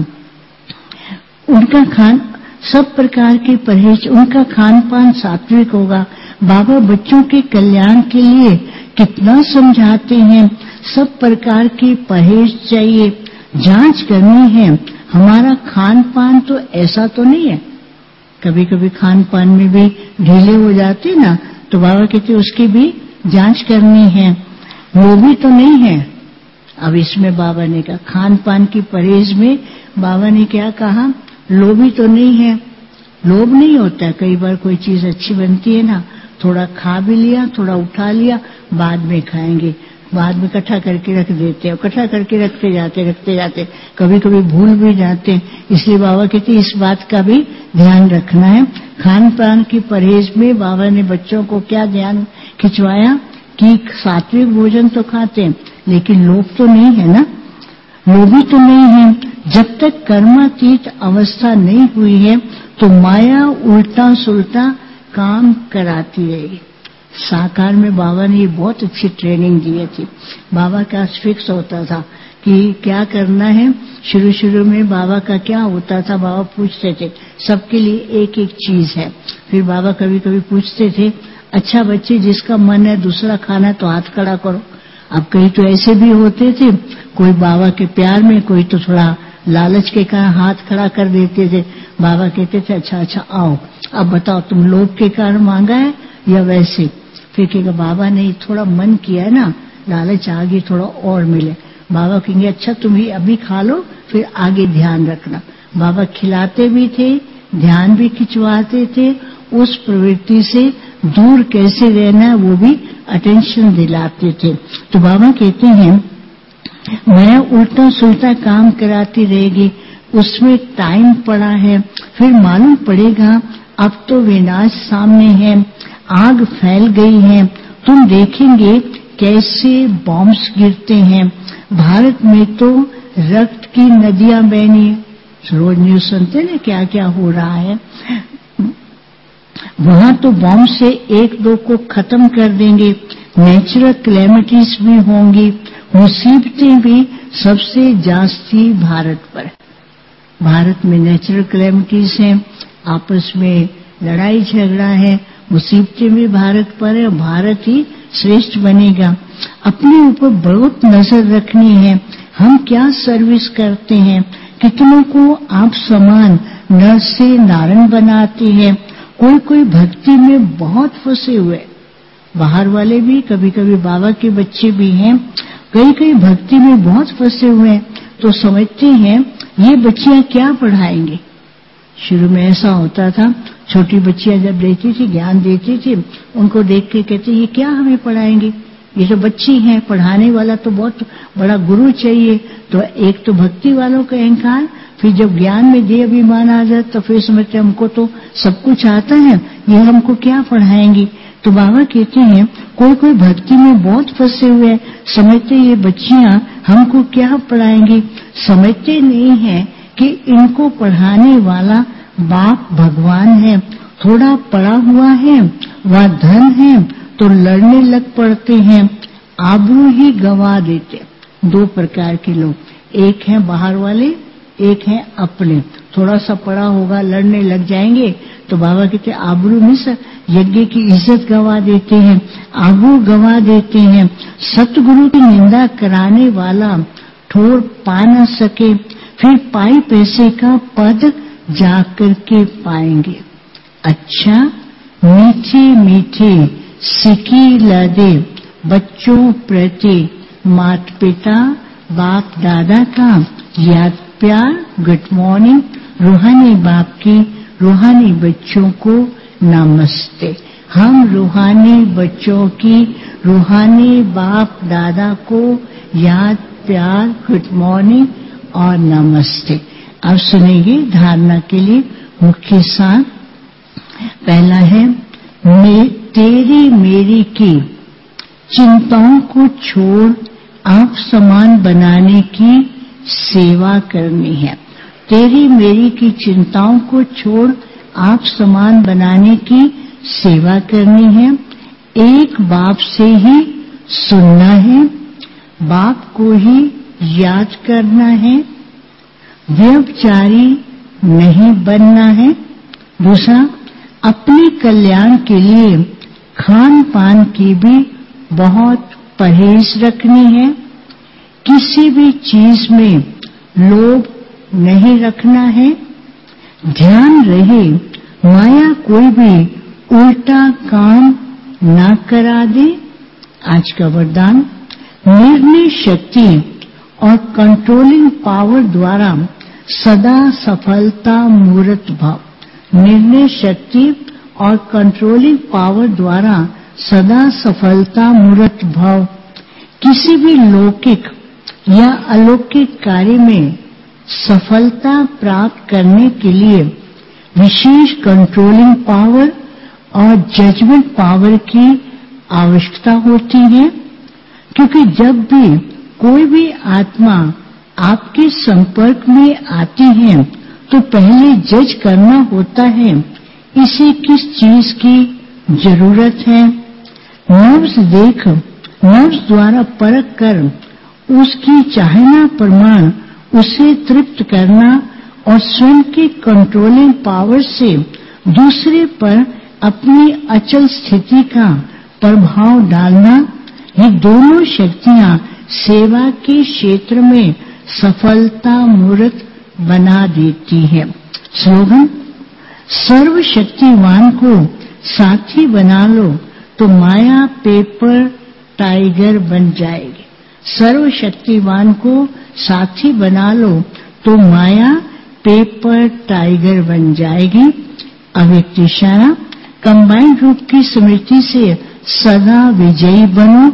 उनका खान सब प्रकार के परहेज, उनका खान पान सात्विक होगा। बाबा बच्चों के कल्याण के लिए कितना समझाते हैं। सब प्रकार के परहेज चाहिए, जांच करनी है हमारा खान पान तो ऐसा तो नहीं है। कभी कभी खान पान में भी ढीले हो जाते ना, तो बाबा कहते उसकी भी जांच करनी है। लोभी तो नहीं है। अब इसमें बाबा ने कहा खान पान की परहेज में बाबा ने क्या कहा, लोभी तो नहीं है। लोभ नहीं होता। कई बार कोई चीज अच्छी बनती है ना, थोड़ा खा भी लिया, थोड़ा उठा लिया, बाद में खाएंगे, बाद में इकट्ठा करके रख देते हैं, इकट्ठा करके रखते जाते रखते जाते कभी कभी भूल भी जाते हैं। इसलिए बाबा कहते इस बात का भी ध्यान रखना है। खान पान की परहेज में बाबा ने बच्चों को क्या ध्यान खिंचवाया कि सात्विक भोजन तो खाते हैं, लेकिन लोभ तो नहीं है ना, लोभी तो नहीं है। जब तक कर्मातीत अवस्था नहीं हुई है तो माया उल्टा सुल्टा काम कराती रहेगी। साकार में बाबा ने ये बहुत अच्छी ट्रेनिंग दी थी। बाबा का फिक्स होता था कि क्या करना है। शुरू शुरू में बाबा का क्या होता था, बाबा पूछते थे सबके लिए एक एक चीज है। फिर बाबा कभी कभी पूछते थे अच्छा बच्चे जिसका मन है दूसरा खाना तो हाथ खड़ा करो। अब कई तो ऐसे भी होते थे, कोई बाबा के प्यार में, कोई तो थोड़ा लालच के कारण हाथ खड़ा कर देते थे। बाबा कहते थे अच्छा अच्छा आओ, अब बताओ तुम लोभ के कारण मांगा है या वैसे। फिर कहेगा बाबा ने थोड़ा मन किया है ना, लालच आ गई, थोड़ा और मिले। बाबा कहेंगे अच्छा तुम ही अभी खा लो, फिर आगे ध्यान रखना। बाबा खिलाते भी थे, ध्यान भी खिंचवाते थे। उस प्रवृत्ति से दूर कैसे रहना वो भी अटेंशन दिलाते थे। तो बाबा कहते हैं मैं उल्टा सुल्टा काम कराती रहेगी, उसमें टाइम पड़ा है, फिर मालूम पड़ेगा अब तो विनाश सामने है, आग फैल गई है। तुम देखेंगे कैसे बॉम्ब्स गिरते हैं। भारत में तो रक्त की नदियां बहनी, रोज न्यूज सुनते ना क्या क्या हो रहा है। वहां तो बॉम्ब से एक दो को खत्म कर देंगे, नेचुरल कैलेमिटीज भी होंगी, मुसीबतें भी सबसे जास्ती भारत पर। भारत में नेचुरल कैलेमिटीज हैं, आपस में लड़ाई झगड़ा है, मुसीबतें भी भारत पर है। भारत ही श्रेष्ठ बनेगा। अपने ऊपर बहुत नजर रखनी है, हम क्या सर्विस करते हैं। कितनों को आप समान नर से नारायण बनाते हैं। कोई कोई भक्ति में बहुत फंसे हुए, बाहर वाले भी, कभी कभी बाबा के बच्चे भी हैं, कई कई भक्ति में बहुत फंसे हुए हैं। तो समझते हैं ये बच्चियां क्या पढ़ाएंगे। शुरू में ऐसा होता था, छोटी बच्चियां जब देती थी ज्ञान देती थी, उनको देख के कहते ये क्या हमें पढ़ाएंगे, ये तो बच्ची हैं, पढ़ाने वाला तो बहुत बड़ा गुरु चाहिए। तो एक तो भक्ति वालों का अहंकार, फिर जब ज्ञान में देह अभिमान आ जाए तो फिर समझते हमको तो सब कुछ आता है, ये हमको क्या पढ़ाएंगे। तो बाबा कहते हैं कोई कोई भक्ति में बहुत फंसे हुए हैं, समझते ये बच्चियां हमको क्या पढ़ाएंगी। समझते नहीं है कि इनको पढ़ाने वाला बाप भगवान है। थोड़ा पढ़ा हुआ है वह धन है तो लड़ने लग पड़ते हैं, आबरू ही गवा देते। दो प्रकार के लोग, एक है बाहर वाले, एक है अपने। थोड़ा सा पढ़ा होगा लड़ने लग जाएंगे तो बाबा कहते आबरू में सर यज्ञ की इज्जत गवा देते हैं, आबरू गवा देते हैं। सतगुरु की निंदा कराने वाला ठोर पा न सके, फिर पाई पैसे का पद जाकर के पाएंगे। अच्छा मीठी मीठी सिकी लदे बच्चों प्रति माता पिता बाप दादा का याद प्यार, गुड मॉर्निंग। रूहानी बाप की रूहानी बच्चों को नमस्ते। हम रूहानी बच्चों की रूहानी बाप दादा को याद प्यार, गुड मॉर्निंग और नमस्ते। अब सुनेंगे धारणा के लिए मुख्य सार। पहला है मैं तेरी मेरी की चिंताओं को छोड़ आप समान बनाने की सेवा करनी है। तेरी मेरी की चिंताओं को छोड़ आप समान बनाने की सेवा करनी है। एक बाप से ही सुनना है, बाप को ही याद करना है, व्यभिचारी नहीं बनना है। दूसरा, अपने कल्याण के लिए खान पान की भी बहुत परहेज रखनी है। किसी भी चीज में लोभ नहीं रखना है। ध्यान रहे माया कोई भी उल्टा काम ना करा दे। आज का वरदान, निर्णय शक्ति और कंट्रोलिंग पावर द्वारा सदा सफलता मूर्त भाव। निर्णय शक्ति और कंट्रोलिंग पावर द्वारा सदा सफलता मूर्त भाव। किसी भी लौकिक या अलौकिक कार्य में सफलता प्राप्त करने के लिए विशेष कंट्रोलिंग पावर और जजमेंट पावर की आवश्यकता होती है, क्योंकि जब भी कोई भी आत्मा आपके संपर्क में आती है तो पहले जज करना होता है इसे किस चीज की जरूरत है। नब्ज देख नब्ज द्वारा परख कर उसकी चाहना प्रमाण उसे तृप्त करना और स्वयं की कंट्रोलिंग पावर से दूसरे पर अपनी अचल स्थिति का प्रभाव डालना, ये दोनों शक्तियां सेवा के क्षेत्र में सफलता मूर्त बना देती है। स्लोगन, सर्वशक्तिवान को साथी बना लो तो माया पेपर टाइगर बन जाएगी। सर्वशक्तिवान को साथी बना लो तो माया पेपर टाइगर बन जाएगी। अव्यक्त इशारा, कंबाइंड रूप की स्मृति से सदा विजयी बनो।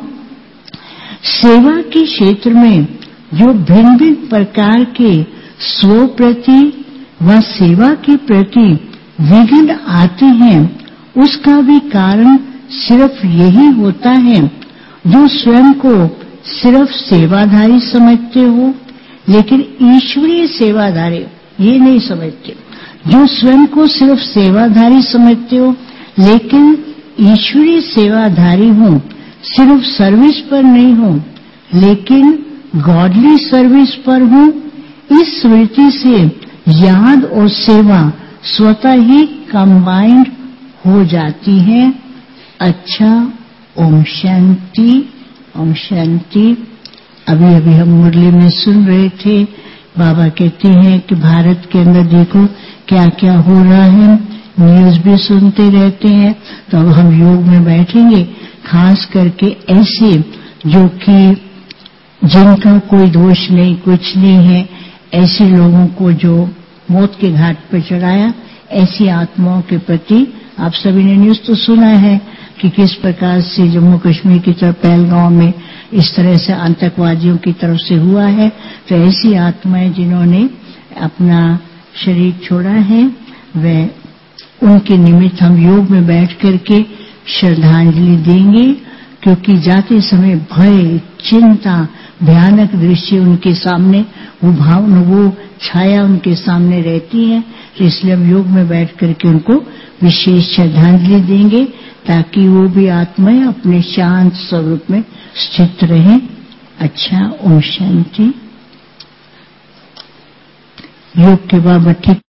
सेवा के क्षेत्र में जो भिन्न भिन्न प्रकार के स्व प्रति व सेवा के प्रति विघ्न आते हैं, उसका भी कारण सिर्फ यही होता है जो स्वयं को सिर्फ सेवाधारी समझते हो, लेकिन ईश्वरीय सेवाधारी ये नहीं समझते। जो स्वयं को सिर्फ सेवाधारी समझते हो लेकिन ईश्वरीय सेवाधारी हो, सिर्फ सर्विस पर नहीं हो लेकिन गॉडली सर्विस पर हो, इस स्मृति से याद और सेवा स्वतः ही कंबाइंड हो जाती है। अच्छा, ओम शांति, ओम शांति। अभी अभी हम मुरली में सुन रहे थे, बाबा कहते हैं कि भारत के अंदर देखो क्या क्या हो रहा है, न्यूज भी सुनते रहते हैं। तो अब हम योग में बैठेंगे, खास करके ऐसे जो कि जिनका कोई दोष नहीं, कुछ नहीं है, ऐसे लोगों को जो मौत के घाट पर चढ़ाया, ऐसी आत्माओं के प्रति आप सभी ने न्यूज तो सुना है कि किस प्रकार से जम्मू कश्मीर की तरफ पहलगांव में इस तरह से आतंकवादियों की तरफ से हुआ है। तो ऐसी आत्माएं जिन्होंने अपना शरीर छोड़ा है, वे उनके निमित्त हम योग में बैठ करके श्रद्धांजलि देंगे, क्योंकि जाते समय भय, चिंता, भयानक दृश्य उनके सामने, वो भावना, वो छाया उनके सामने रहती है। तो इसलिए हम योग में बैठ करके उनको विशेष श्रद्धांजलि देंगे ताकि वो भी आत्माएं अपने शांत स्वरूप में स्थित रहें। अच्छा, ओम शांति। योग के बाद ठीक